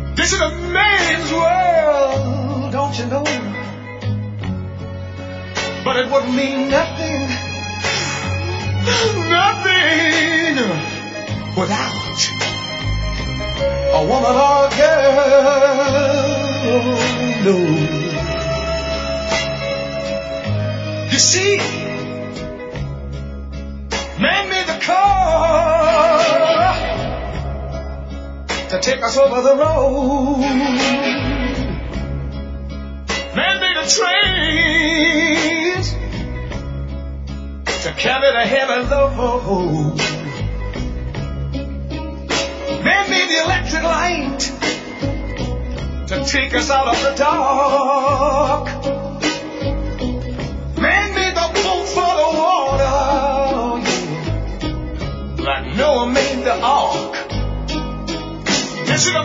This is a man's world, don't you know? But it would mean nothing, nothing without a woman or a girl. No. You see, man made the car to take us over the road. Man made the trains to carry the heavy load. Man made the electric light to take us out of the dark. Man made the boat for the water, yeah, like Noah made the ark. This is a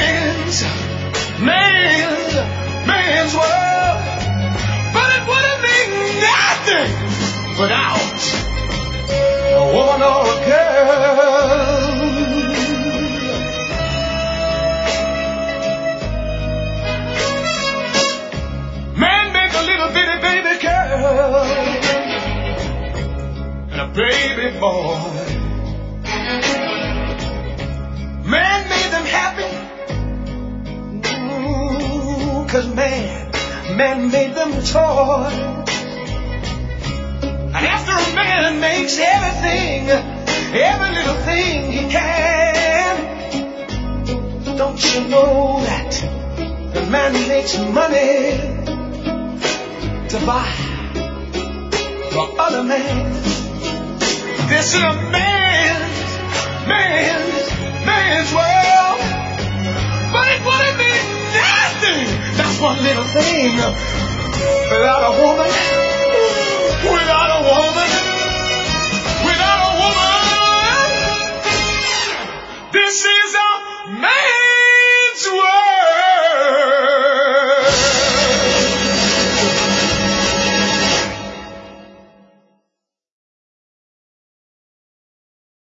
man's world, but it wouldn't mean nothing without a woman or a girl. Man make a little bitty baby girl and a baby boy. Man made them happy, 'cause man made them toy. And after a man makes everything, every little thing he can, don't you know that the man makes money to buy for other men? This is a man's world, but it wouldn't mean nothing. That's one little thing without a woman